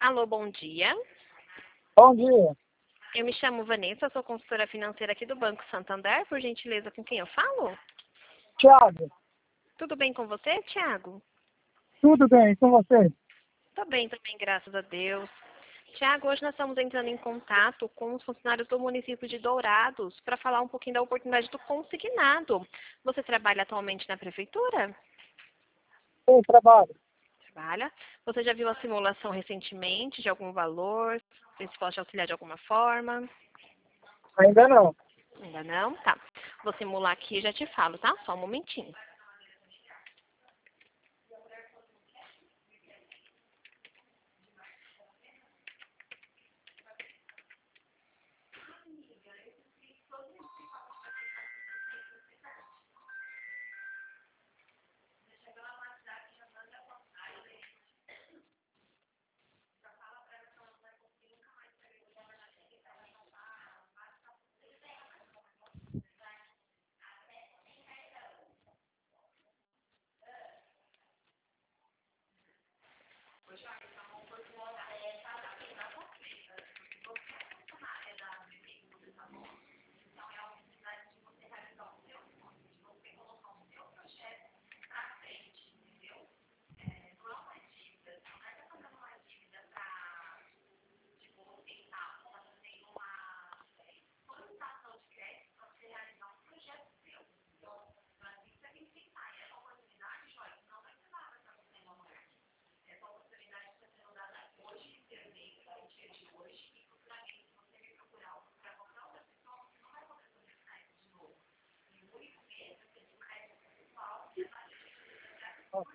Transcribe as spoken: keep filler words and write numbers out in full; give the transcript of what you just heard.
Alô, bom dia. Bom dia, Eu me chamo Vanessa, sou consultora financeira aqui do Banco Santander. Por gentileza, com quem eu falo? Thiago. Tudo bem com você, Tiago? Tudo bem com você? Tô bem também, graças a Deus. Tiago, hoje nós estamos entrando em contato com os funcionários do município de Dourados para falar um pouquinho da oportunidade do consignado. Você trabalha atualmente na prefeitura? Sim, trabalho. Trabalha. Você já viu a simulação recentemente de algum valor? Se posso te auxiliar de alguma forma? Ainda não. Ainda não? Tá. Vou simular aqui e já te falo, tá? Só um momentinho.